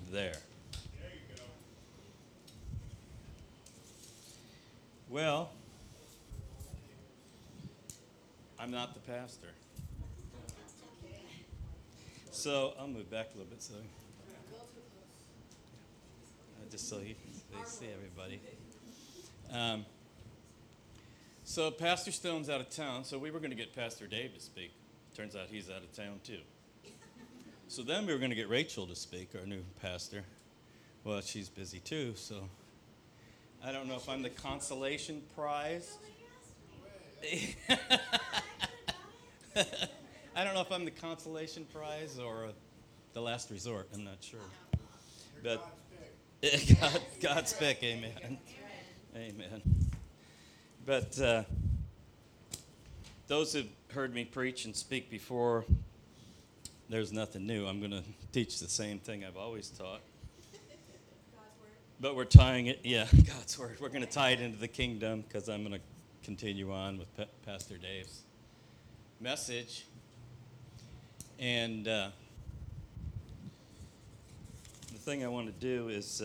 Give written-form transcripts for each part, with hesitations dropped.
there. Well, I'm not the pastor. So I'll move back a little bit just so they see everybody. So Pastor Stone's out of town, so we were going to get Pastor Dave to speak. Turns out he's out of town too. So then we were going to get Rachel to speak, our new pastor. Well, she's busy too, so I don't know if I'm the consolation prize. I don't know if I'm the consolation prize or the last resort. I'm not sure. But God's pick, amen. Amen. But those who've heard me preach and speak before, there's nothing new. I'm going to teach the same thing I've always taught. God's word. But we're tying it, God's word. We're going to tie it into the kingdom because I'm going to continue on with Pastor Dave's message. And the thing I want to do is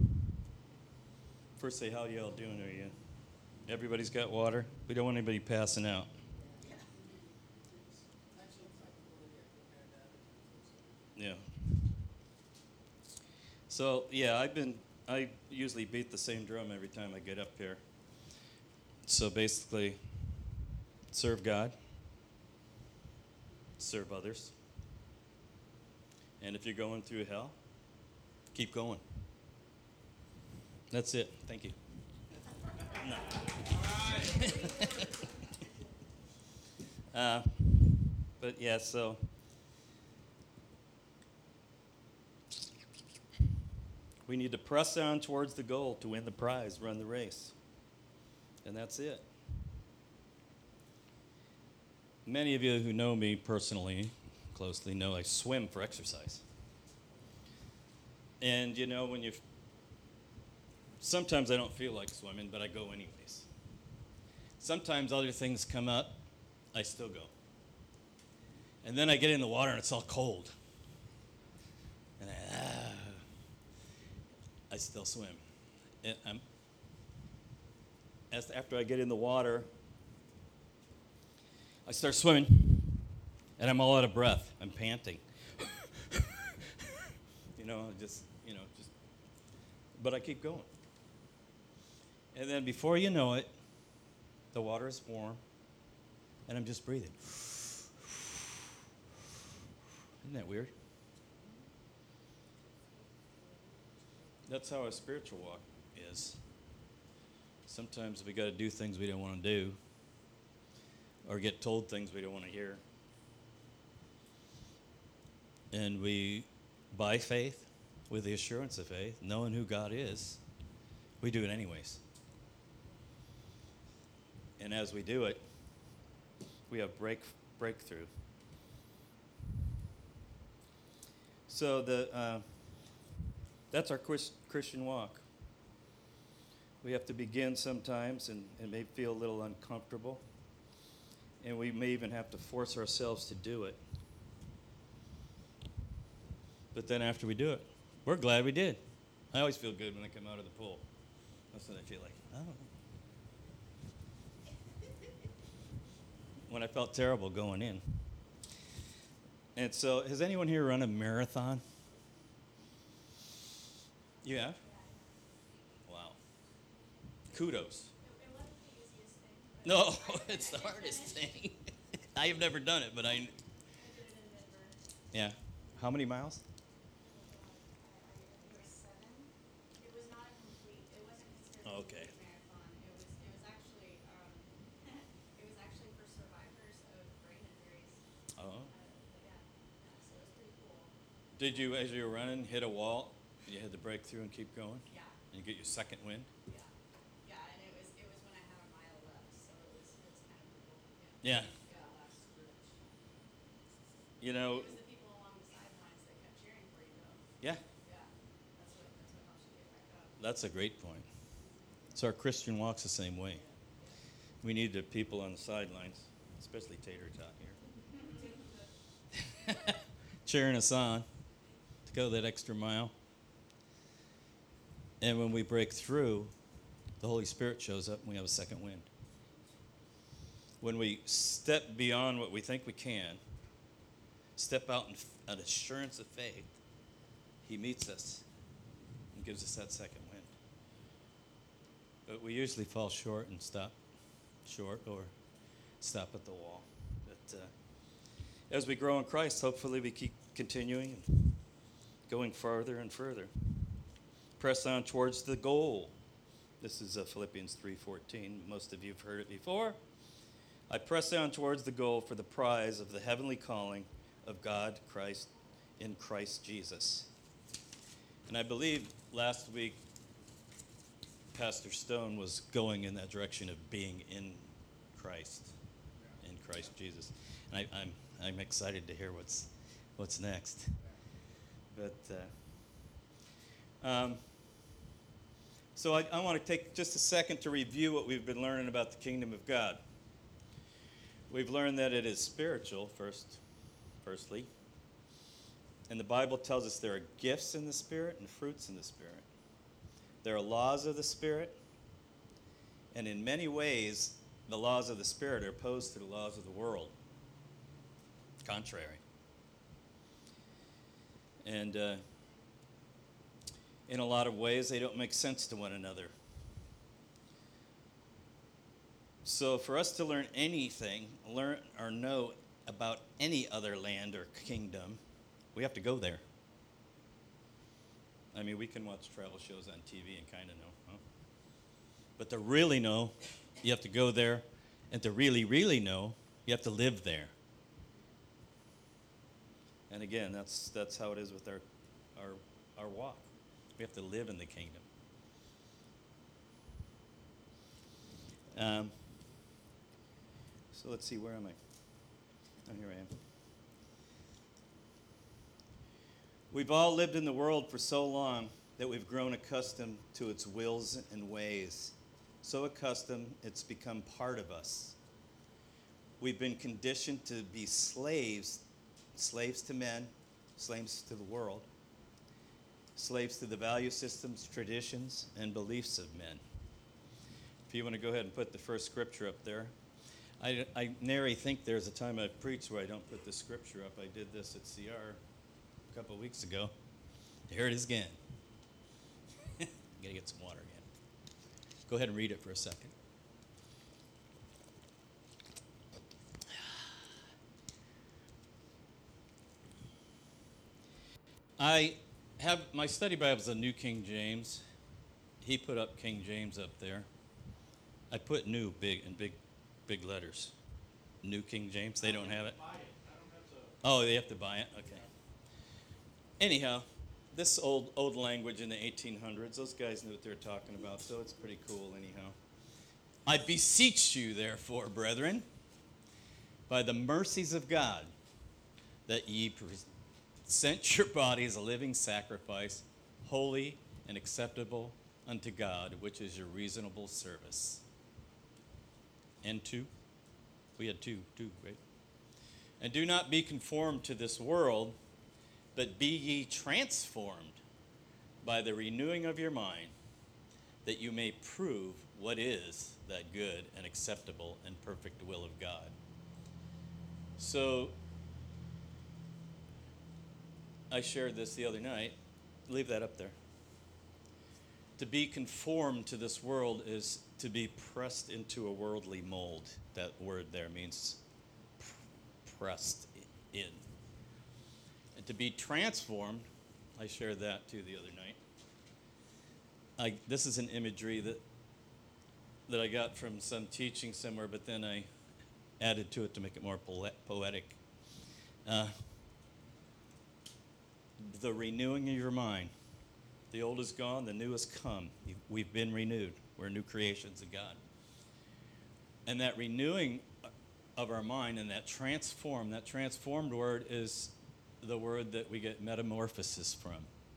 first say, how y'all doing? Are you? Everybody's got water? We don't want anybody passing out. Yeah. So, I usually beat the same drum every time I get up here. So basically, serve God, serve others, and if you're going through hell, keep going. That's it. Thank you. No. But yeah, so we need to press on towards the goal to win the prize, run the race. And that's it. Many of you who know me personally, closely, know I swim for exercise. And you know, sometimes I don't feel like swimming, but I go anyways. Sometimes other things come up, I still go. And then I get in the water and it's all cold. And I still swim. And after I get in the water, I start swimming, and I'm all out of breath. I'm panting. But I keep going. And then before you know it, the water is warm, and I'm just breathing. Isn't that weird? That's how a spiritual walk is. Sometimes we got to do things we don't want to do, or get told things we don't want to hear. And we, by faith, with the assurance of faith, knowing who God is, we do it anyways. And as we do it, we have breakthrough. So that's our Christian walk. We have to begin sometimes, and it may feel a little uncomfortable. And we may even have to force ourselves to do it. But then after we do it, we're glad we did. I always feel good when I come out of the pool. That's what I feel like. When I felt terrible going in. And so, has anyone here run a marathon? You have? Wow. Kudos. It wasn't the easiest thing. No, it's the hardest thing. I have never done it, but I did it in Denver. Yeah. How many miles? It was 7. It was not a complete. It wasn't considered a Okay. complete marathon. It was actually it was actually for survivors of brain injuries. Oh. Yeah. So it was pretty cool. Did you, as you were running, hit a wall? You had to break through and keep going? Yeah. And you get your second win? Yeah. Yeah, and it was when I had a mile left, so it was kind of cool. Yeah. Yeah, last stretch. You know, It was the people along the sidelines that kept cheering for you, though. yeah, Yeah, that's what helps you get back up. that's a great point. So our Christian walk's the same way. We need the people on the sidelines, especially Tater Tot here, cheering us on to go that extra mile. And when we break through, the Holy Spirit shows up and we have a second wind. When we step beyond what we think we can, step out in an assurance of faith, he meets us and gives us that second wind. But we usually fall short and stop short or stop at the wall. But as we grow in Christ, hopefully we keep continuing and going farther and further. Press on towards the goal. This is Philippians 3:14. Most of you have heard it before. I press on towards the goal for the prize of the heavenly calling of God Christ in Christ Jesus. And I believe last week Pastor Stone was going in that direction of being in Christ Jesus. And I'm excited to hear what's next. But so I want to take just a second to review what we've been learning about the kingdom of God. We've learned that it is spiritual, firstly. And the Bible tells us there are gifts in the Spirit and fruits in the Spirit. There are laws of the Spirit. And in many ways, the laws of the Spirit are opposed to the laws of the world. Contrary. And in a lot of ways, they don't make sense to one another. So for us to learn anything, learn or know about any other land or kingdom, we have to go there. I mean, we can watch travel shows on TV and kind of know, huh? But to really know, you have to go there. And to really, really know, you have to live there. And again, that's how it is with our walk. We have to live in the kingdom. So let's see, where am I? Oh, here I am. We've all lived in the world for so long that we've grown accustomed to its wills and ways. So accustomed, it's become part of us. We've been conditioned to be slaves to men, slaves to the world, slaves to the value systems, traditions, and beliefs of men. If you want to go ahead and put the first scripture up there. I nary think there's a time I've preached where I don't put the scripture up. I did this at CR a couple of weeks ago. Here it is again. I'm going to get some water again. Go ahead and read it for a second. I have my study Bible's a New King James. He put up King James up there. I put new big letters. New King James. They don't have it. Oh, they have to buy it. Okay. Anyhow, this old language in the 1800s. Those guys knew what they were talking about, so it's pretty cool. Anyhow, I beseech you, therefore, brethren, by the mercies of God, that ye present your bodies a living sacrifice, holy and acceptable unto God, which is your reasonable service. And two? We had two, right? And do not be conformed to this world, but be ye transformed by the renewing of your mind, that you may prove what is that good and acceptable and perfect will of God. So, I shared this the other night. Leave that up there. To be conformed to this world is to be pressed into a worldly mold. That word there means pressed in. And to be transformed, I shared that too the other night. This is an imagery that I got from some teaching somewhere, but then I added to it to make it more poetic. The renewing of your mind. The old is gone, the new has come. We've been renewed. We're new creations of God. And that renewing of our mind and that transformed word is the word that we get metamorphosis from.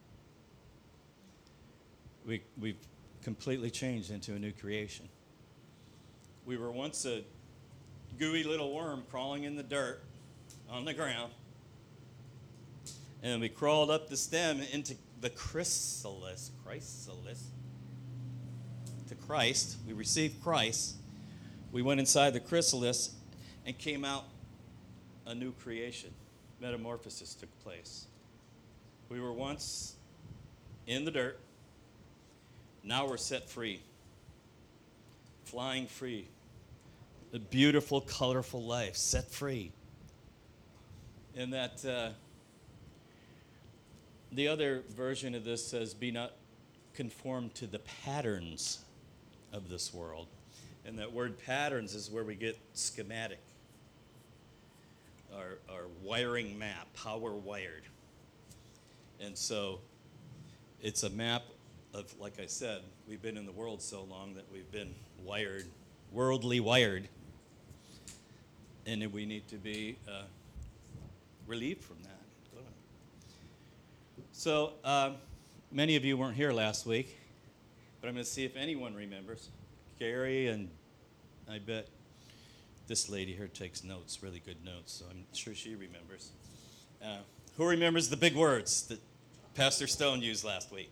We've completely changed into a new creation. We were once a gooey little worm crawling in the dirt on the ground. And we crawled up the stem into the chrysalis, Christ, we received Christ, we went inside the chrysalis and came out a new creation. Metamorphosis took place. We were once in the dirt. Now we're set free, flying free. A beautiful, colorful life, set free. And that the other version of this says, be not conformed to the patterns of this world. And that word patterns is where we get schematic, our wiring map, how we're wired. And so it's a map of, like I said, we've been in the world so long that we've been wired, worldly wired. And we need to be relieved from that. So many of you weren't here last week, but I'm going to see if anyone remembers. Gary, and I bet this lady here takes notes, really good notes, so I'm sure she remembers. Who remembers the big words that Pastor Stone used last week?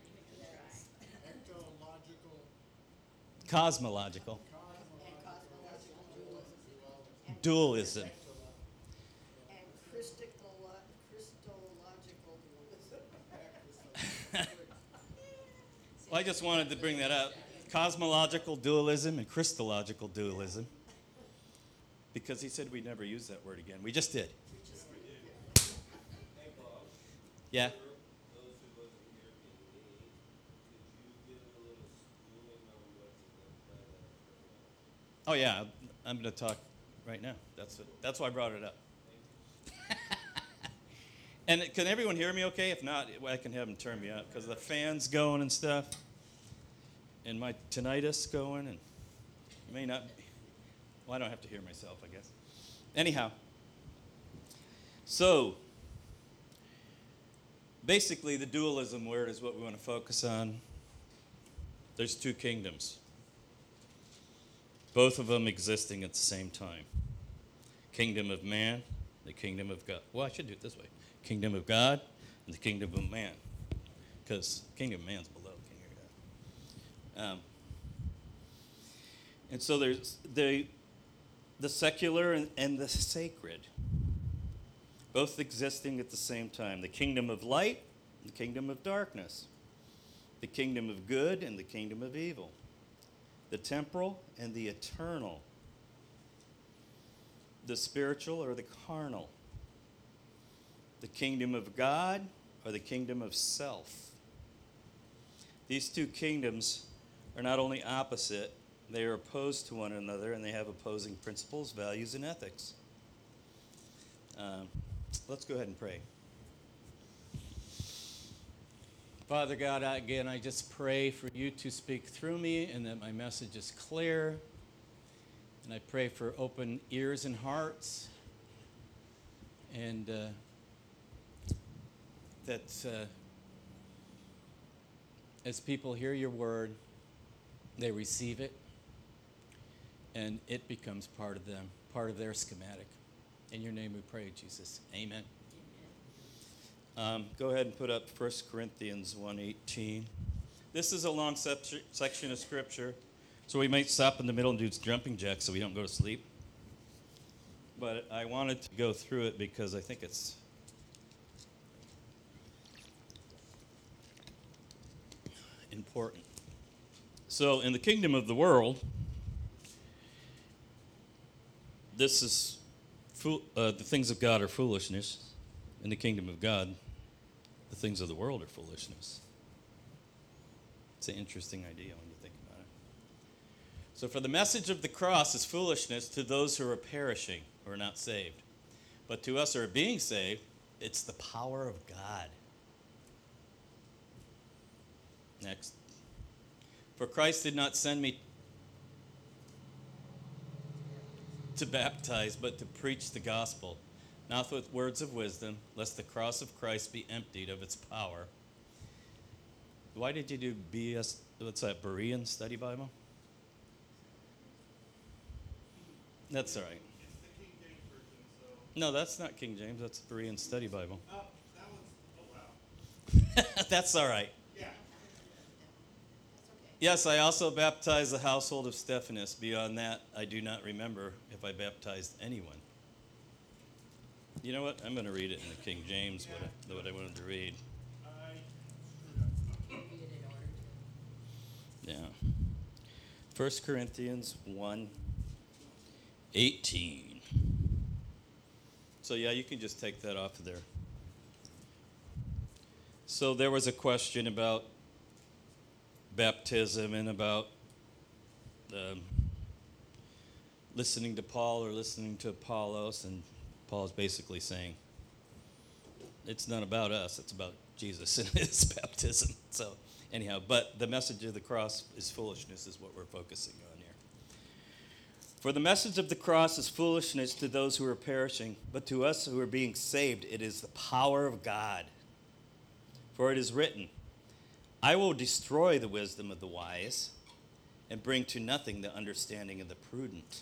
Cosmological. Dualism. And Christological dualism. Well, I just wanted to bring that up. Cosmological dualism and Christological dualism. Because he said we never use that word again. We just did. Yeah. Oh yeah, I'm going to talk right now. That's why I brought it up. And can everyone hear me okay? If not, I can have them turn me up because the fan's going and stuff. And my tinnitus going, and it may not be. Well, I don't have to hear myself, I guess. Anyhow, so basically the dualism word is what we want to focus on. There's two kingdoms, both of them existing at the same time. Kingdom of man, the kingdom of God. Well, I should do it this way. Kingdom of God and the kingdom of man. Because kingdom of man's below kingdom of God. And so there's the secular and the sacred, both existing at the same time. The kingdom of light and the kingdom of darkness. The kingdom of good and the kingdom of evil. The temporal and the eternal. The spiritual or the carnal. The kingdom of God or the kingdom of self. These two kingdoms are not only opposite, they are opposed to one another, and they have opposing principles, values, and ethics. Let's go ahead and pray. Father God, again, I just pray for you to speak through me and that my message is clear. And I pray for open ears and hearts. And that as people hear your word, they receive it, and it becomes part of them, part of their schematic. In your name we pray, Jesus. Amen. Go ahead and put up 1 Corinthians 1:18. This is a long section of Scripture, so we might stop in the middle and do jumping jacks so we don't go to sleep. But I wanted to go through it because I think it's important. So in the kingdom of the world, this is the things of God are foolishness. In the kingdom of God, the things of the world are foolishness. It's an interesting idea when you think about it. So for the message of the cross is foolishness to those who are perishing, who are not saved. But to us who are being saved, it's the power of God. Next. For Christ did not send me to baptize, but to preach the gospel, not with words of wisdom, lest the cross of Christ be emptied of its power. Why did you do BS, what's that, Berean Study Bible? That's all right. It's the King James version, so. No, that's not King James, that's the Berean Study Bible. Oh, that one's, oh wow. That's all right. Yeah. Yes, I also baptized the household of Stephanus. Beyond that, I do not remember if I baptized anyone. You know what? I'm going to read it in the King James, what I wanted to read. I screwed up. Yeah. 1 Corinthians 1:18. So yeah, you can just take that off of there. So there was a question about baptism and about listening to Paul or listening to Apollos, and Paul's basically saying it's not about us, it's about Jesus and his baptism. So anyhow, but the message of the cross is foolishness is what we're focusing on here. For the message of the cross is foolishness to those who are perishing, but to us who are being saved, it is the power of God. For it is written, I will destroy the wisdom of the wise and bring to nothing the understanding of the prudent.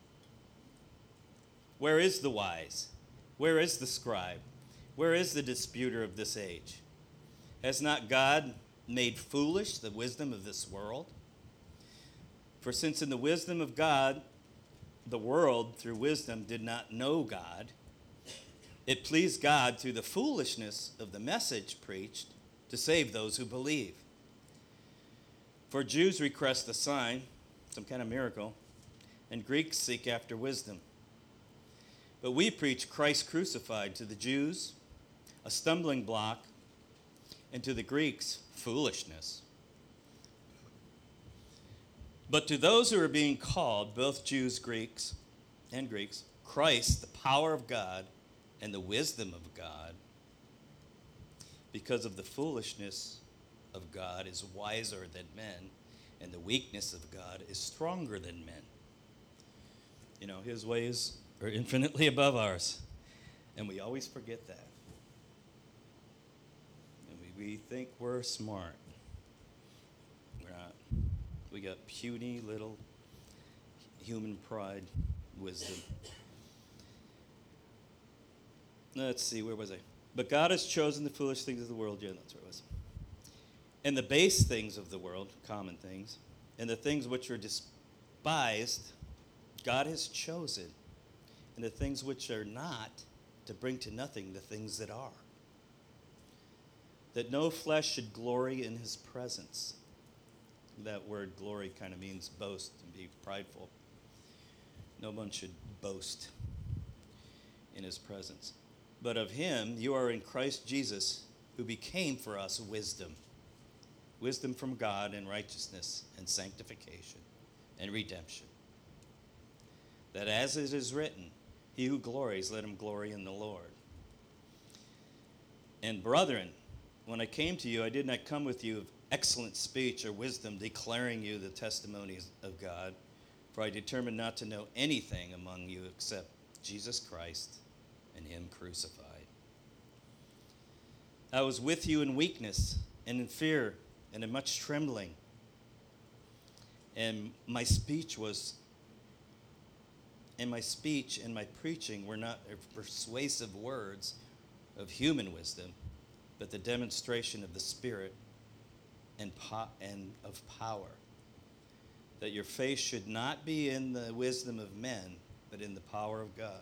Where is the wise? Where is the scribe? Where is the disputer of this age? Has not God made foolish the wisdom of this world? For since in the wisdom of God, the world through wisdom did not know God, it pleased God through the foolishness of the message preached to save those who believe. For Jews request a sign, some kind of miracle, and Greeks seek after wisdom. But we preach Christ crucified, to the Jews a stumbling block, and to the Greeks foolishness. But to those who are being called, both Jews, Greeks, Christ, the power of God and the wisdom of God, because of the foolishness of God is wiser than men, and the weakness of God is stronger than men. You know, his ways are infinitely above ours, and we always forget that. And we think we're smart. We're not. We got puny little human pride, wisdom. Let's see, where was I? But God has chosen the foolish things of the world. Yeah, that's where it was. And the base things of the world, common things, and the things which are despised, God has chosen. And the things which are not, to bring to nothing the things that are. That no flesh should glory in his presence. That word glory kind of means boast and be prideful. No one should boast in his presence. But of him you are in Christ Jesus, who became for us wisdom. Wisdom from God and righteousness and sanctification and redemption. That as it is written, he who glories, let him glory in the Lord. And brethren, when I came to you, I did not come with you of excellent speech or wisdom, declaring you the testimonies of God. For I determined not to know anything among you except Jesus Christ and him crucified. I was with you in weakness and in fear and in much trembling. And my speech and my preaching were not persuasive words of human wisdom, but the demonstration of the Spirit and of power. That your faith should not be in the wisdom of men, but in the power of God.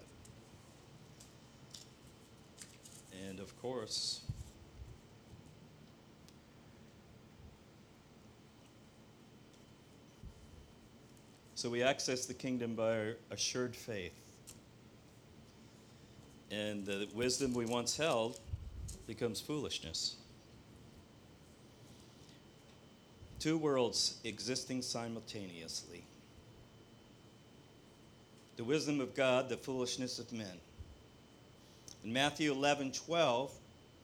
And of course, so we access the kingdom by our assured faith. And the wisdom we once held becomes foolishness. Two worlds existing simultaneously. The wisdom of God, the foolishness of men. In Matthew 11:12,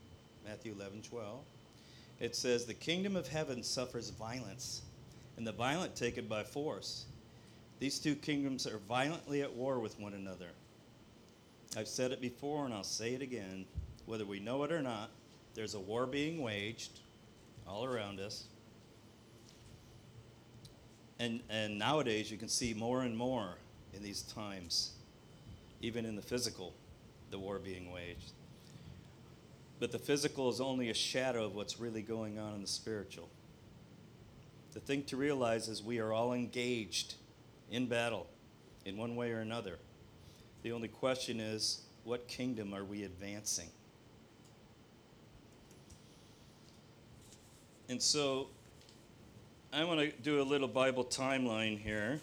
it says, the kingdom of heaven suffers violence, and the violent take it by force. These two kingdoms are violently at war with one another. I've said it before and I'll say it again. Whether we know it or not, there's a war being waged all around us. And nowadays you can see more and more in these times, even in the physical, the war being waged. But the physical is only a shadow of what's really going on in the spiritual. The thing to realize is we are all engaged in battle in one way or another. The only question is, what kingdom are we advancing? And so I want to do a little Bible timeline here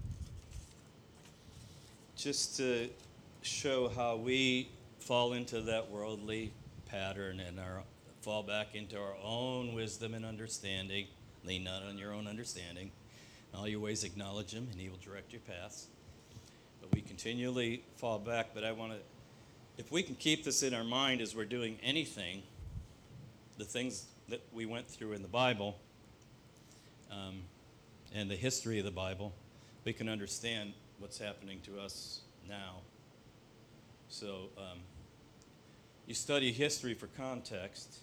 just to show how we fall into that worldly pattern and fall back into our own wisdom and understanding. Lean not on your own understanding. In all your ways acknowledge him, and he will direct your paths. But we continually fall back. But I want to, if we can keep this in our mind as we're doing anything, the things that we went through in the Bible and the history of the Bible, we can understand what's happening to us now. So you study history for context,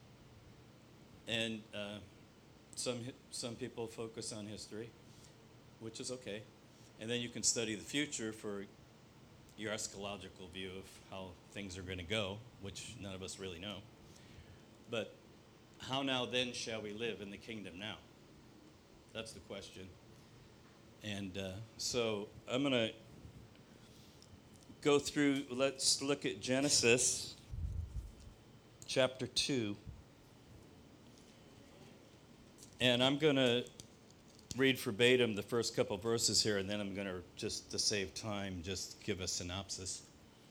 and some people focus on history, which is okay. And then you can study the future for your eschatological view of how things are going to go, which none of us really know. But how now then shall we live in the kingdom now? That's the question. And so I'm going to go through, let's look at Genesis chapter 2. And I'm going to read verbatim the first couple verses here, and then I'm going to, just to save time, just give a synopsis.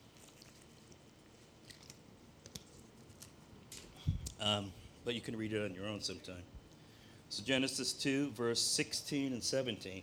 But you can read it on your own sometime. So Genesis 2, verse 16 and 17.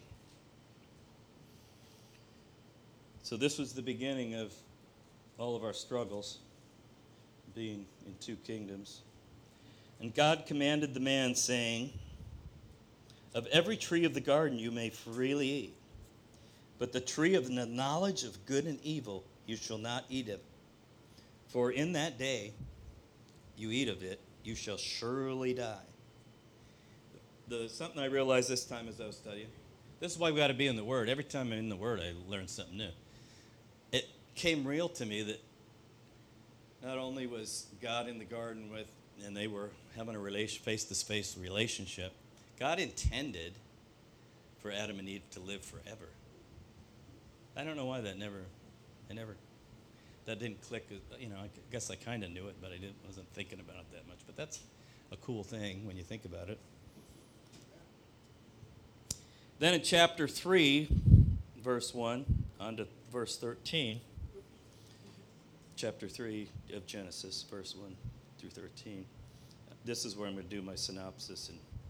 So this was the beginning of all of our struggles, being in two kingdoms. And God commanded the man, saying, of every tree of the garden you may freely eat, but the tree of the knowledge of good and evil you shall not eat of. For in that day you eat of it, you shall surely die. Something I realized this time as I was studying, this is why we got to be in the Word. Every time I'm in the Word, I learn something new. It came real to me that not only was God in the garden and they were having a face-to-face relationship, God intended for Adam and Eve to live forever. I don't know why that didn't click. You know, I guess I kind of knew it, but I wasn't thinking about it that much. But that's a cool thing when you think about it. Then in chapter 3, verse 1, on to verse 13, chapter 3 of Genesis, verse 1 through 13. This is where I'm going to do my synopsis.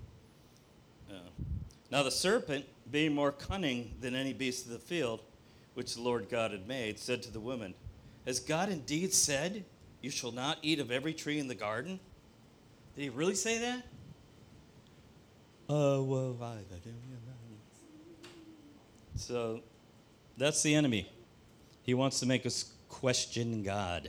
Now the serpent, being more cunning than any beast of the field, which the Lord God had made, said to the woman, has God indeed said, you shall not eat of every tree in the garden? Did he really say that? So that's the enemy. He wants to make us question God.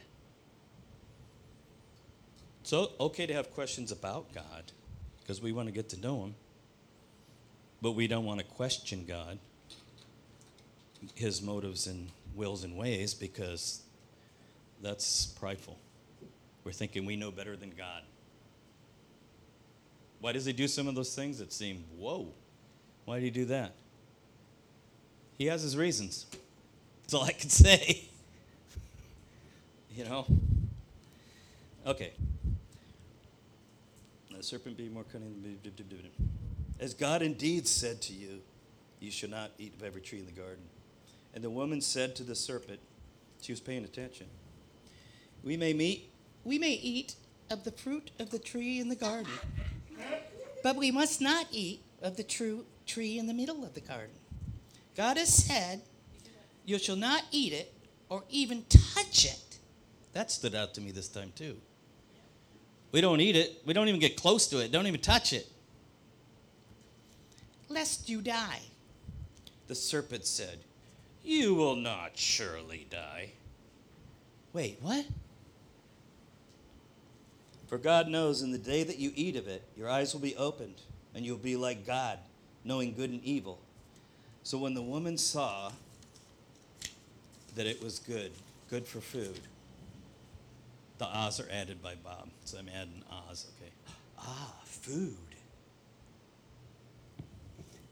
It's okay to have questions about God because we want to get to know him. But we don't want to question God, his motives and wills and ways, because that's prideful. We're thinking we know better than God. Why does he do some of those things that seem, whoa, why did he do that? He has his reasons. That's all I can say. You know? Okay. The serpent be more cunning than... As God indeed said to you, you shall not eat of every tree in the garden. And the woman said to the serpent, she was paying attention, we may eat of the fruit of the tree in the garden, but we must not eat of the true tree in the middle of the garden. God has said, you shall not eat it or even touch it. That stood out to me this time too. We don't eat it. We don't even get close to it. Don't even touch it. Lest you die. The serpent said, you will not surely die. Wait, what? For God knows in the day that you eat of it, your eyes will be opened, and you'll be like God, knowing good and evil. So when the woman saw that it was good for food, the ahs are added by Bob, so I'm adding ahs, okay. Food.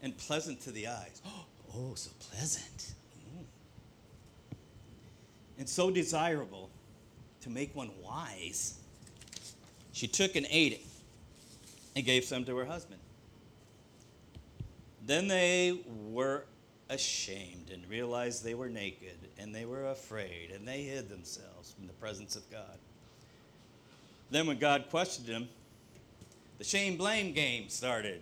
and pleasant to the eyes. Oh, so pleasant. And so desirable to make one wise. She took and ate it and gave some to her husband. Then they were ashamed and realized they were naked, and they were afraid, and they hid themselves from the presence of God. Then when God questioned them, the shame-blame game started.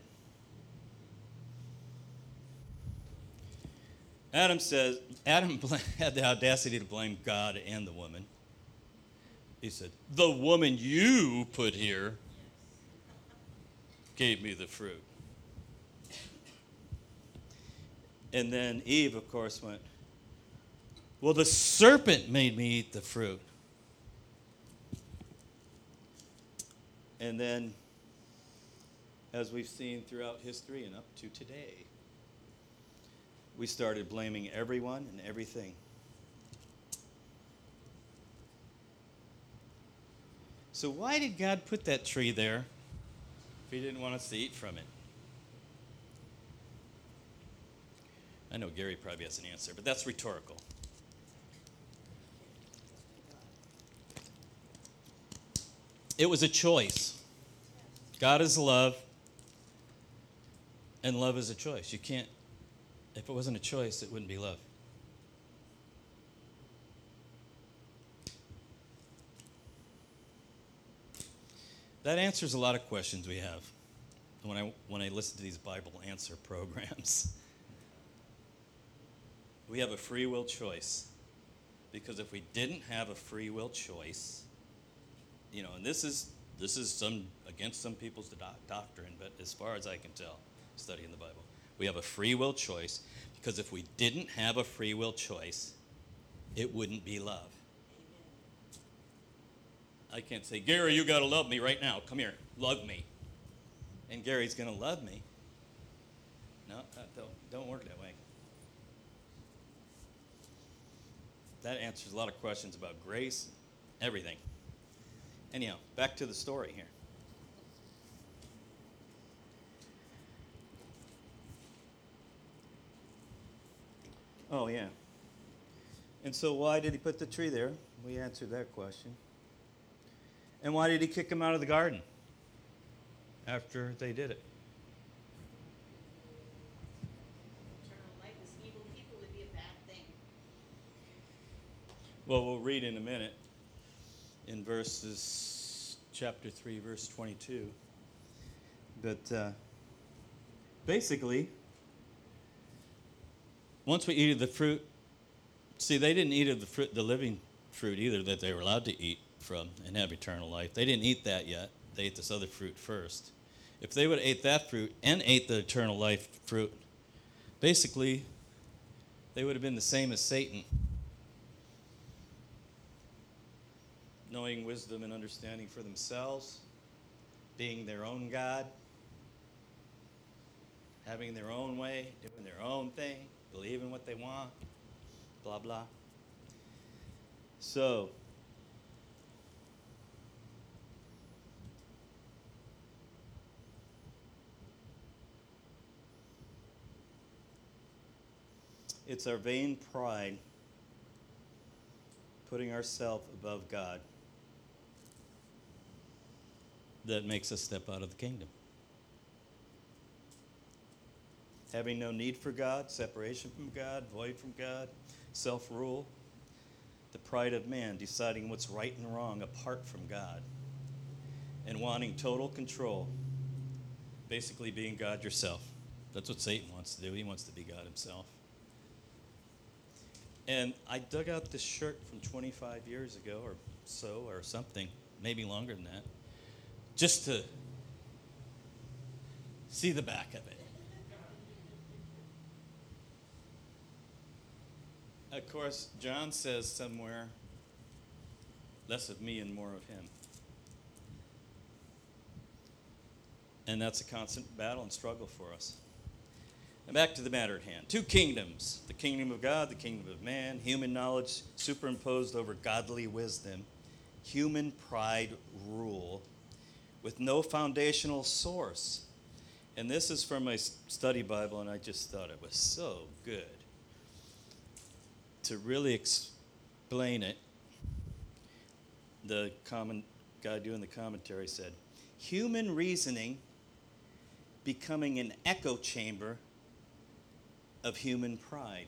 Adam had the audacity to blame God and the woman. He said, "The woman you put here gave me the fruit." And then Eve, of course, went, "Well, the serpent made me eat the fruit." And then, as we've seen throughout history and up to today, we started blaming everyone and everything. So why did God put that tree there if he didn't want us to eat from it? I know Gary probably has an answer, but that's rhetorical. It was a choice. God is love, and love is a choice. You can't, if it wasn't a choice, it wouldn't be love. That answers a lot of questions we have when I listen to these Bible answer programs. We have a free will choice. Because if we didn't have a free will choice, and this is some against some people's doctrine, but as far as I can tell, studying the Bible, we have a free will choice, because if we didn't have a free will choice, it wouldn't be love. I can't say, "Gary, you got to love me right now. Come here, love me." And Gary's going to love me. No, that don't work that way. That answers a lot of questions about grace, everything. Anyhow, back to the story here. Oh, yeah. And so why did he put the tree there? We answered that question. And why did he kick them out of the garden after they did it? Eternal life is evil people would be a bad thing. Well, we'll read in a minute in chapter 3, verse 22. But basically, once we eat of the fruit, see, they didn't eat of the fruit, the living fruit either, that they were allowed to eat from and have eternal life. They didn't eat that yet. They ate this other fruit first. If they would have ate that fruit and ate the eternal life fruit, basically, they would have been the same as Satan. Knowing wisdom and understanding for themselves, being their own God, having their own way, doing their own thing, believing what they want, blah, blah. So, it's our vain pride putting ourselves above God that makes us step out of the kingdom. Having no need for God, separation from God, void from God, self-rule, the pride of man, deciding what's right and wrong apart from God, and wanting total control, basically being God yourself. That's what Satan wants to do. He wants to be God himself. And I dug out this shirt from 25 years ago or so, or something, maybe longer than that, just to see the back of it. Of course, John says somewhere, less of me and more of him. And that's a constant battle and struggle for us. And back to the matter at hand. Two kingdoms, the kingdom of God, the kingdom of man, human knowledge superimposed over godly wisdom, human pride rule with no foundational source, And this is from my study Bible, and I just thought it was so good to really explain it. The common guy doing the commentary said, human reasoning becoming an echo chamber of human pride.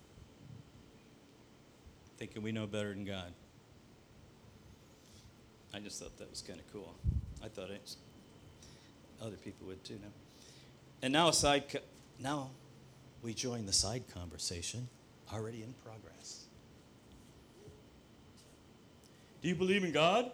Thinking we know better than God. I just thought that was kind of cool. I thought other people would too now. And now now we join the side conversation already in progress. Do you believe in God?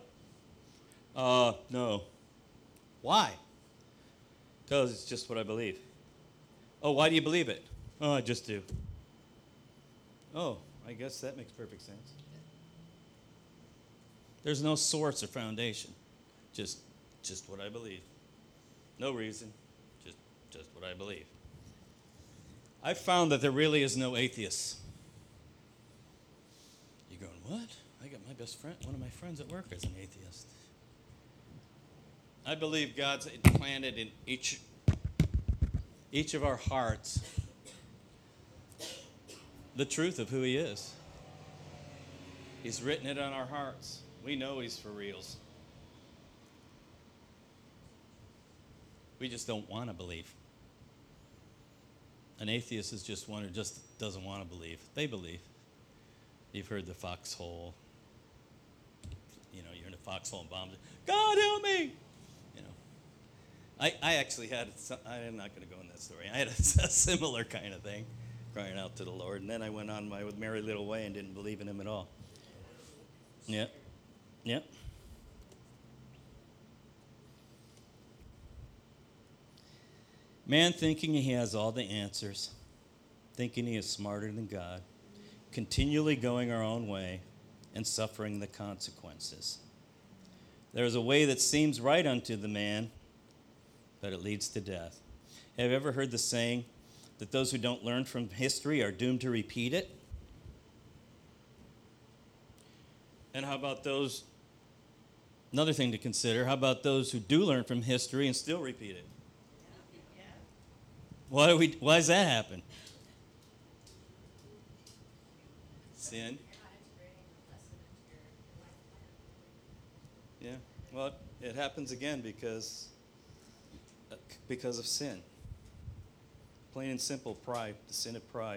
No. Why? Because it's just what I believe. Oh, why do you believe it? Oh, I just do. Oh, I guess that makes perfect sense. There's no source or foundation. Just what I believe. No reason. Just what I believe. I've found that there really is no atheist. You're going, what? I got my best friend, one of my friends at work is an atheist. I believe God's implanted in each of our hearts the truth of who he is. He's written it on our hearts. We know he's for reals. We just don't want to believe. An atheist is just one who just doesn't want to believe. They believe. You've heard the foxhole. You're in a foxhole and bombs. God help me! I actually had, I'm not going to go in that story. I had a similar kind of thing, crying out to the Lord. And then I went on with Merry Little Way and didn't believe in him at all. Yeah. Yep. Man thinking he has all the answers, thinking he is smarter than God, continually going our own way and suffering the consequences. There is a way that seems right unto the man, but it leads to death. Have you ever heard the saying that those who don't learn from history are doomed to repeat it? And how about those, another thing to consider, how about those who do learn from history and still repeat it? Why does that happen? Sin? You're not integrating the lesson into your life plan. Yeah. Well, it happens again because of sin. Plain and simple, pride, the sin of pride.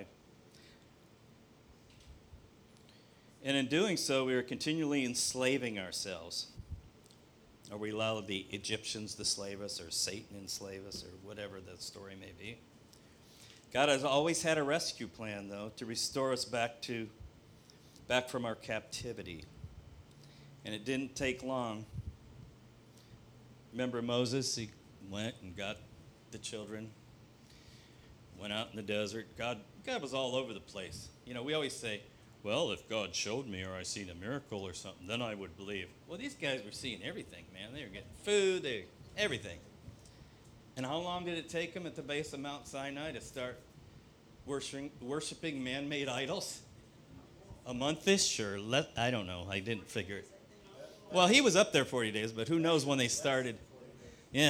And in doing so, we are continually enslaving ourselves. Or we allow the Egyptians to slave us, or Satan enslave us, or whatever the story may be. God has always had a rescue plan, though, to restore us back from our captivity. And it didn't take long. Remember Moses? He went and got the children, went out in the desert. God was all over the place. We always say, well, if God showed me or I seen a miracle or something, then I would believe. Well, these guys were seeing everything, man. They were getting food, everything. And how long did it take them at the base of Mount Sinai to start worshiping man-made idols? A month-ish? Sure. I don't know. I didn't figure it. Well, he was up there 40 days, but who knows when they started. Yeah.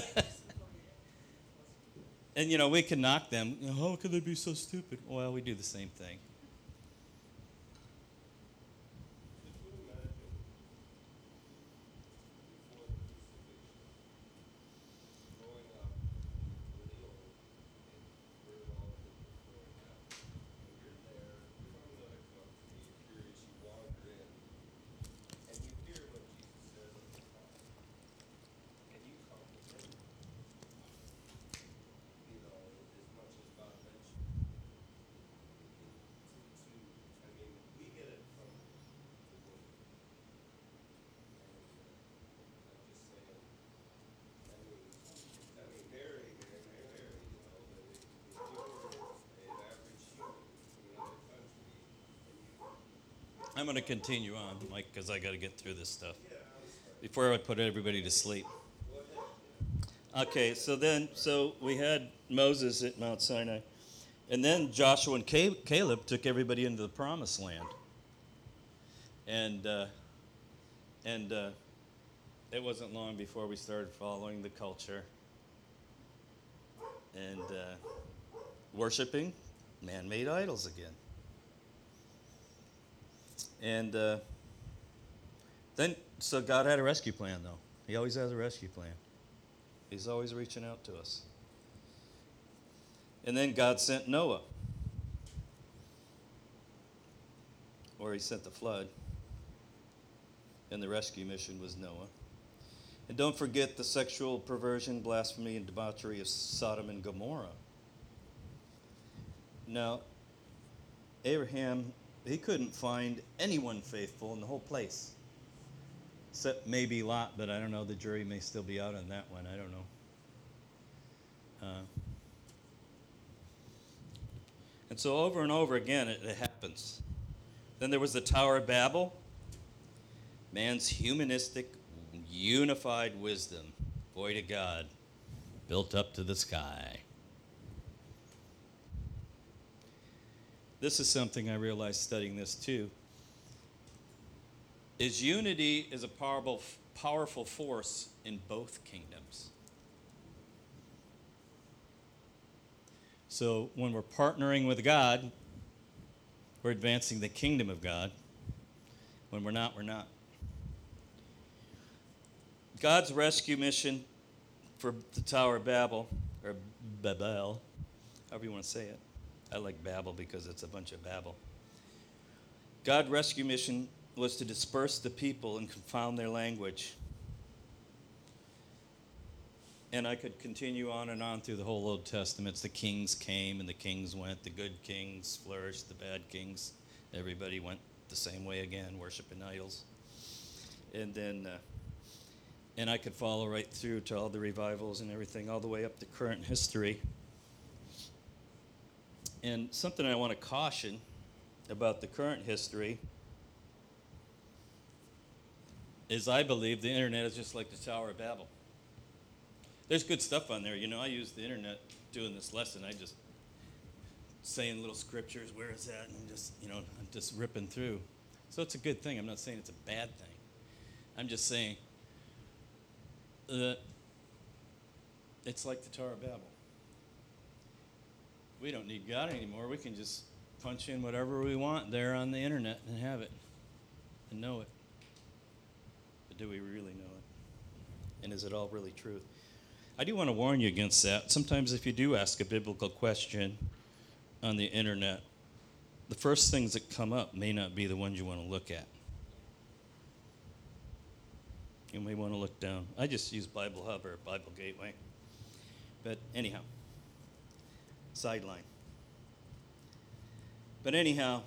And, we can knock them. How could they be so stupid? Well, we do the same thing. I'm going to continue on, Mike, because I got to get through this stuff before I put everybody to sleep. Okay, so we had Moses at Mount Sinai, and then Joshua and Caleb took everybody into the Promised Land, and it wasn't long before we started following the culture and worshiping man-made idols again. And so God had a rescue plan, though. He always has a rescue plan. He's always reaching out to us. And then God sent Noah. Or he sent the flood. And the rescue mission was Noah. And don't forget the sexual perversion, blasphemy, and debauchery of Sodom and Gomorrah. Now, Abraham, he couldn't find anyone faithful in the whole place. Except maybe Lot, but I don't know. The jury may still be out on that one. I don't know. And so over and over again, it happens. Then there was the Tower of Babel. Man's humanistic, unified wisdom, void of God, built up to the sky. This is something I realized studying this too. Is unity is a powerful force in both kingdoms. So when we're partnering with God, we're advancing the kingdom of God. When we're not, we're not. God's rescue mission for the Tower of Babel, or Babel, however you want to say it. I like Babel because it's a bunch of babble. God's rescue mission was to disperse the people and confound their language. And I could continue on and on through the whole Old Testament. The kings came and the kings went. The good kings flourished. The bad kings, everybody went the same way again, worshiping idols. And then, and I could follow right through to all the revivals and everything, all the way up to current history. And something I want to caution about the current history is I believe the internet is just like the Tower of Babel. There's good stuff on there. You know, I use the internet doing this lesson. I just saying little scriptures, where is that? And I'm just ripping through. So it's a good thing. I'm not saying it's a bad thing. I'm just saying that it's like the Tower of Babel. We don't need God anymore. We can just punch in whatever we want there on the internet and have it and know it. But do we really know it? And is it all really truth? I do want to warn you against that. Sometimes if you do ask a biblical question on the internet, the first things that come up may not be the ones you want to look at. You may want to look down. I just use Bible Hub or Bible Gateway. But anyhow, sideline. But anyhow,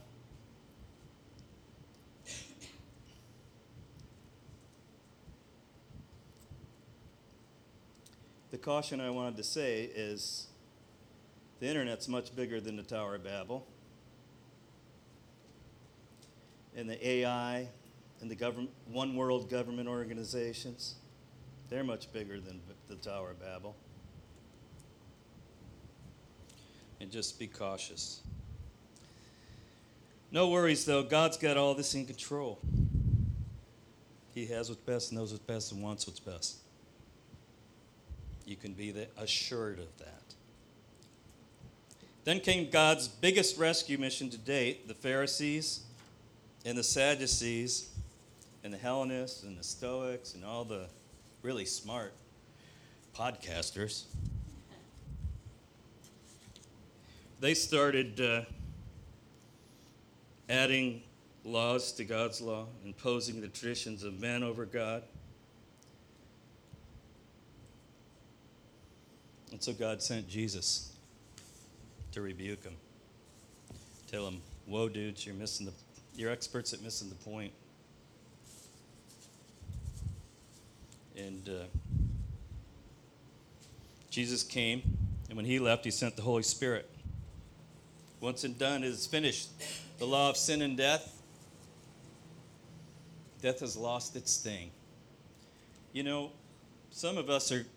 the caution I wanted to say is the internet's much bigger than the Tower of Babel. And the AI and the government, one world government organizations, they're much bigger than the Tower of Babel. And just be cautious. No worries, though. God's got all this in control. He has what's best, knows what's best, and wants what's best. You can be assured of that. Then came God's biggest rescue mission to date, the Pharisees and the Sadducees and the Hellenists and the Stoics and all the really smart podcasters. They started adding laws to God's law, imposing the traditions of men over God. And so God sent Jesus to rebuke them. Tell them, whoa, dudes, you're experts at missing the point. And Jesus came, and when he left, he sent the Holy Spirit. Once and done, it is finished. The law of sin and death has lost its sting. You know, some of us are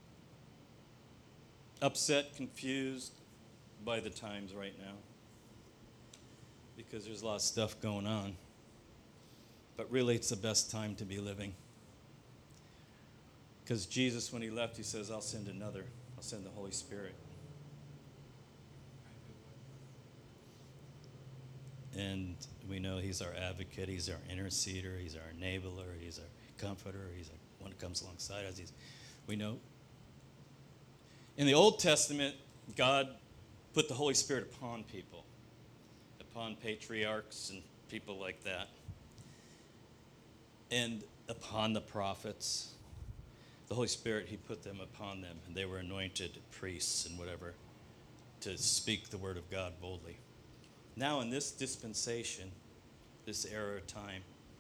upset, confused by the times right now because there's a lot of stuff going on. But really, it's the best time to be living. Because Jesus, when he left, he says, I'll send another. I'll send the Holy Spirit. And we know he's our advocate, he's our interceder, he's our enabler, he's our comforter, he's our one who comes alongside us. We know. In the Old Testament, God put the Holy Spirit upon people, upon patriarchs and people like that, and upon the prophets. The Holy Spirit, he put them upon them, and they were anointed priests and whatever to speak the word of God boldly. Now in this dispensation, this era of time,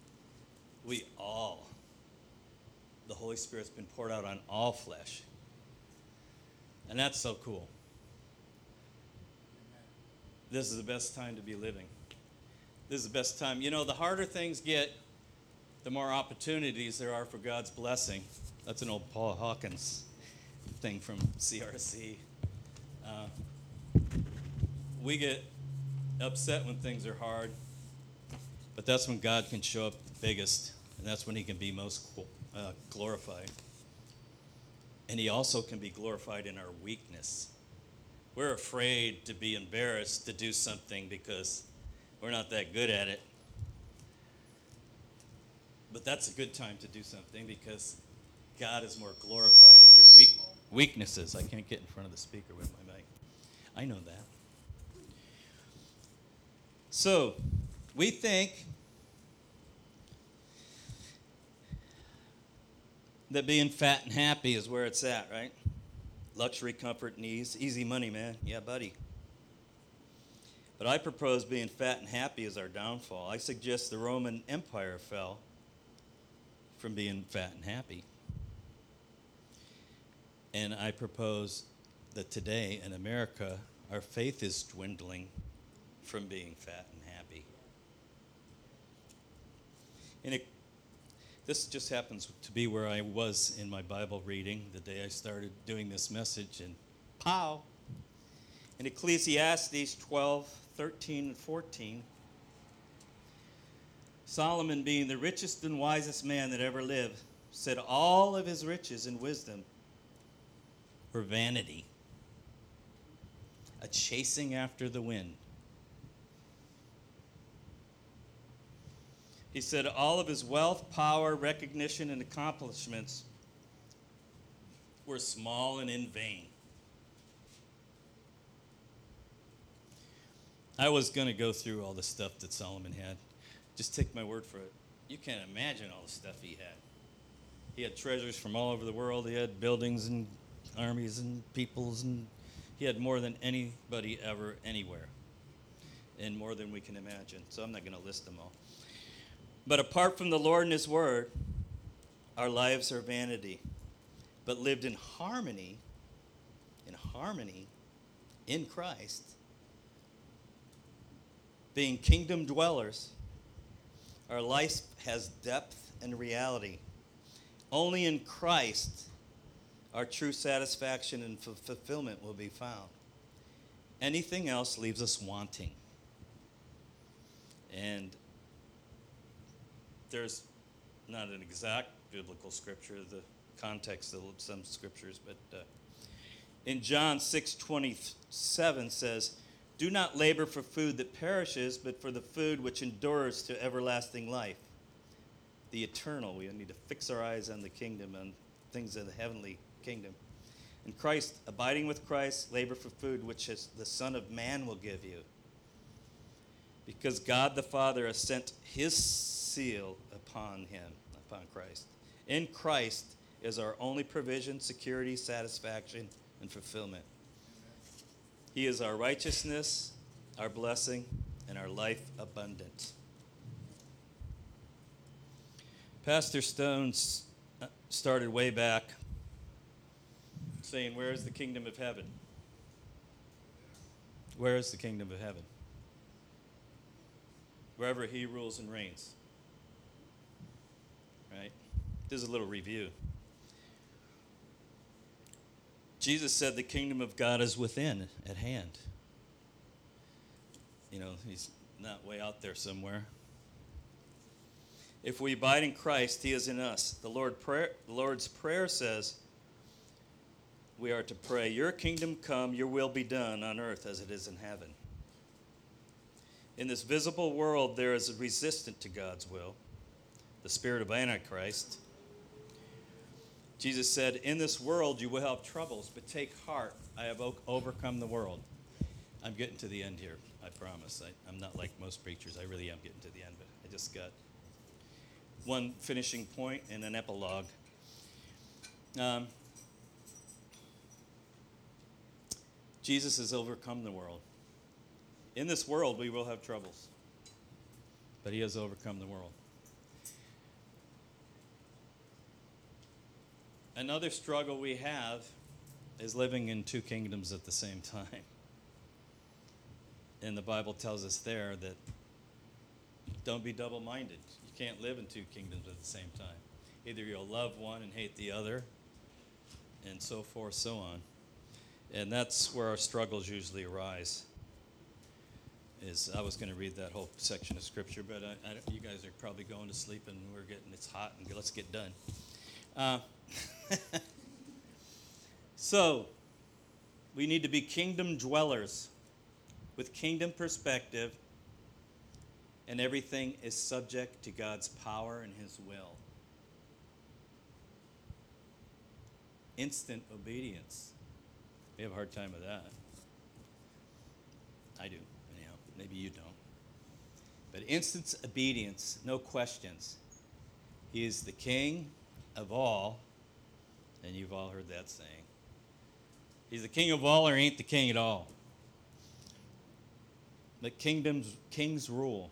the Holy Spirit's been poured out on all flesh. And that's so cool. This is the best time to be living. This is the best time. You know, the harder things get, the more opportunities there are for God's blessing. That's an old Paul Hawkins thing from CRC. We get upset when things are hard, but that's when God can show up the biggest, and that's when he can be most glorified. And he also can be glorified in our weakness. We're afraid to be embarrassed to do something because we're not that good at it. But that's a good time to do something because God is more glorified in your weaknesses. I can't get in front of the speaker with my mic. I know that. So, we think that being fat and happy is where it's at, right? Luxury, comfort, and ease. Easy money, man. Yeah, buddy. But I propose being fat and happy is our downfall. I suggest the Roman Empire fell from being fat and happy. And I propose that today in America, our faith is dwindling from being fat and happy. And this just happens to be where I was in my Bible reading the day I started doing this message, and pow! In Ecclesiastes 12, 13, and 14, Solomon, being the richest and wisest man that ever lived, said all of his riches and wisdom were vanity, a chasing after the wind. He said all of his wealth, power, recognition, and accomplishments were small and in vain. I was going to go through all the stuff that Solomon had. Just take my word for it. You can't imagine all the stuff he had. He had treasures from all over the world. He had buildings and armies and peoples, and he had more than anybody ever anywhere, and more than we can imagine. So I'm not going to list them all. But apart from the Lord and his word, our lives are vanity. But lived in harmony in Christ, being kingdom dwellers, our life has depth and reality. Only in Christ our true satisfaction and fulfillment will be found. Anything else leaves us wanting. And there's not an exact biblical scripture, the context of some scriptures, but in John 6:27 says, "Do not labor for food that perishes, but for the food which endures to everlasting life." The eternal. We need to fix our eyes on the kingdom, on things of the heavenly kingdom. In Christ, abiding with Christ, labor for food which the Son of Man will give you. Because God the Father has sent his seal upon him, upon Christ. In Christ is our only provision, security, satisfaction, and fulfillment. He is our righteousness, our blessing, and our life abundant. Pastor Stone started way back saying, where is the kingdom of heaven? Where is the kingdom of heaven? Wherever he rules and reigns. Right? This is a little review. Jesus said the kingdom of God is within, at hand. You know, he's not way out there somewhere. If we abide in Christ, he is in us. The Lord's Prayer says we are to pray, your kingdom come, your will be done on earth as it is in heaven. In this visible world, there is a resistance to God's will, the spirit of Antichrist. Jesus said, in this world you will have troubles, but take heart. I have overcome the world. I'm getting to the end here, I promise. I'm not like most preachers. I really am getting to the end, but I just got one finishing point and an epilogue. Jesus has overcome the world. In this world, we will have troubles, but he has overcome the world. Another struggle we have is living in two kingdoms at the same time. And the Bible tells us there that don't be double-minded. You can't live in two kingdoms at the same time. Either you'll love one and hate the other, and so forth, so on. And that's where our struggles usually arise. I was going to read that whole section of Scripture, but you guys are probably going to sleep, and it's hot, and let's get done. So, we need to be kingdom dwellers with kingdom perspective, and everything is subject to God's power and his will. Instant obedience. We have a hard time with that. I do, anyhow. Maybe you don't. But instant obedience, no questions. He is the king of all, and you've all heard that saying. He's the king of all, or he ain't the king at all. The kings rule.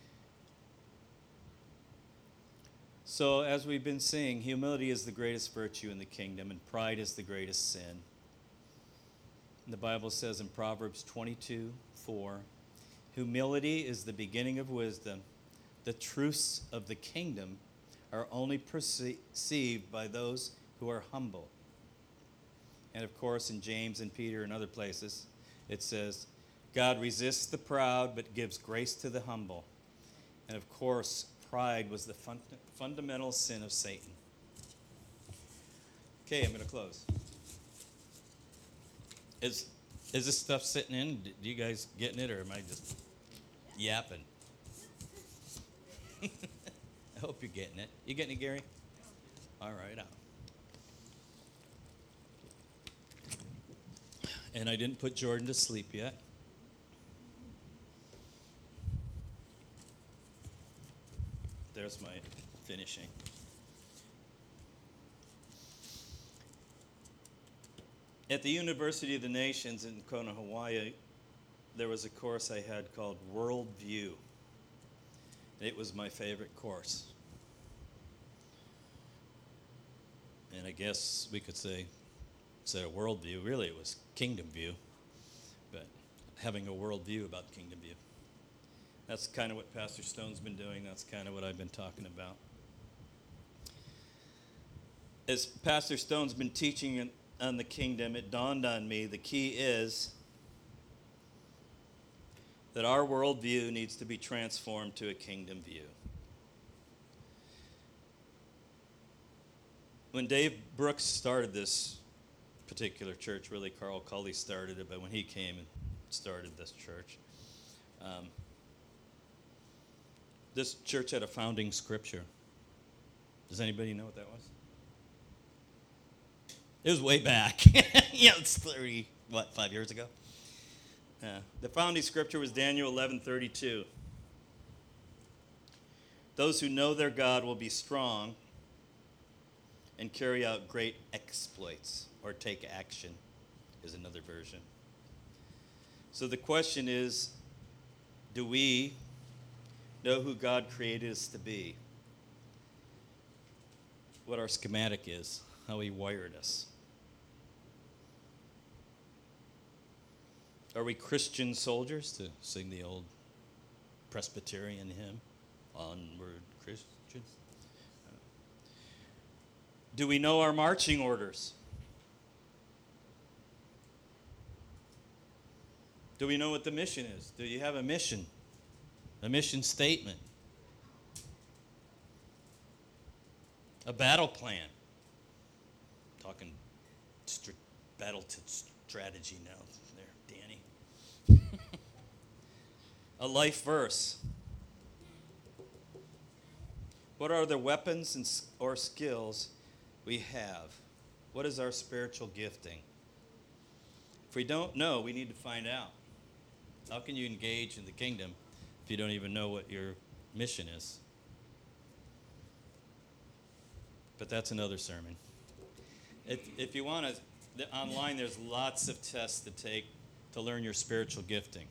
So, as we've been saying, humility is the greatest virtue in the kingdom, and pride is the greatest sin. The Bible says in Proverbs 22:4, humility is the beginning of wisdom. The truths of the kingdom are only perceived by those who are humble. And of course, in James and Peter and other places, it says, God resists the proud but gives grace to the humble. And of course, pride was the fundamental sin of Satan. Okay, I'm going to close. Is this stuff sitting in? Do you guys getting it, or am I just yapping? I hope you're getting it. You getting it, Gary? All right. And I didn't put Jordan to sleep yet. There's my finishing. At the University of the Nations in Kona, Hawaii, there was a course I had called Worldview. It was my favorite course. And I guess we could say, instead of worldview, really it was kingdom view. But having a worldview about kingdom view. That's kind of what Pastor Stone's been doing. That's kind of what I've been talking about. As Pastor Stone's been teaching on the kingdom, it dawned on me the key is that our worldview needs to be transformed to a kingdom view. When Dave Brooks started this particular church, really Carl Culley started it, but when he came and started this church, this church had a founding scripture. Does anybody know what that was? It was way back. It's 5 years ago? The founding scripture was Daniel 11:32. Those who know their God will be strong and carry out great exploits, or take action is another version. So the question is, do we know who God created us to be? What our schematic is, how he wired us. Are we Christian soldiers, to sing the old Presbyterian hymn, Onward Christians? Do we know our marching orders? Do we know what the mission is? Do you have a mission? A mission statement? A battle plan? Talking battle strategy now there, Danny. A life verse. What are the weapons or skills we have? What is our spiritual gifting? If we don't know, we need to find out. How can you engage in the kingdom if you don't even know what your mission is? But that's another sermon. If you want to, online there's lots of tests to take to learn your spiritual gifting.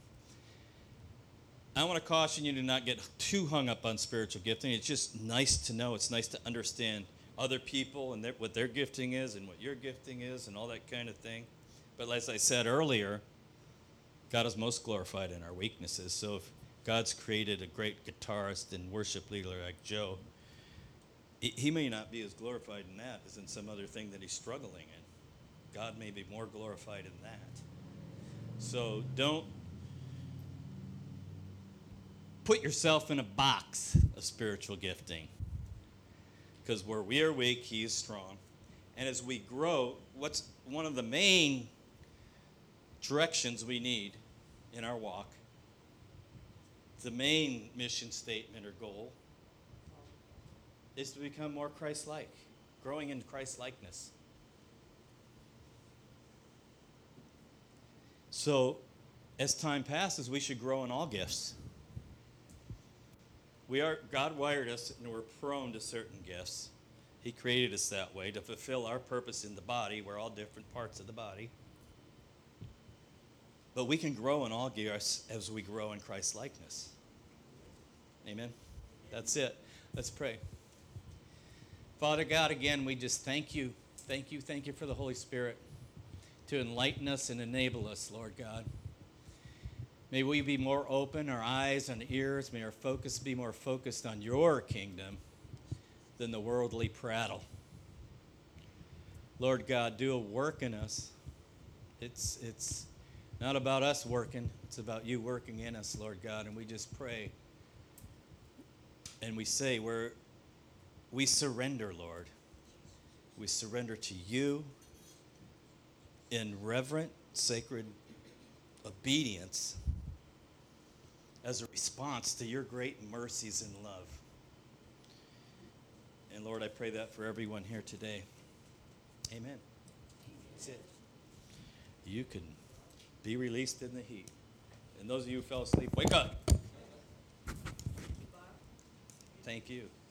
I want to caution you to not get too hung up on spiritual gifting. It's just nice to know. It's nice to understand other people and what their gifting is and what your gifting is and all that kind of thing. But as I said earlier, God is most glorified in our weaknesses. So if God's created a great guitarist and worship leader like Joe, he may not be as glorified in that as in some other thing that he's struggling in. God may be more glorified in that. So don't put yourself in a box of spiritual gifting. Because where we are weak, he is strong. And as we grow, what's one of the main directions we need in our walk, the main mission statement or goal, is to become more Christ-like, growing in Christ-likeness. So, as time passes, we should grow in all gifts. God wired us and we're prone to certain gifts. He created us that way to fulfill our purpose in the body. We're all different parts of the body. But we can grow in all gifts as we grow in Christ-likeness. Amen? That's it. Let's pray. Father God, again, we just thank you. Thank you for the Holy Spirit to enlighten us and enable us, Lord God. May we be more open, our eyes and ears, may our focus be more focused on your kingdom than the worldly prattle. Lord God, do a work in us. It's not about us working, it's about you working in us, Lord God, and we just pray. And we say, we surrender, Lord. We surrender to you in reverent, sacred obedience as a response to your great mercies and love. And Lord, I pray that for everyone here today. Amen. That's it. You can be released in the heat. And those of you who fell asleep, wake up. Thank you.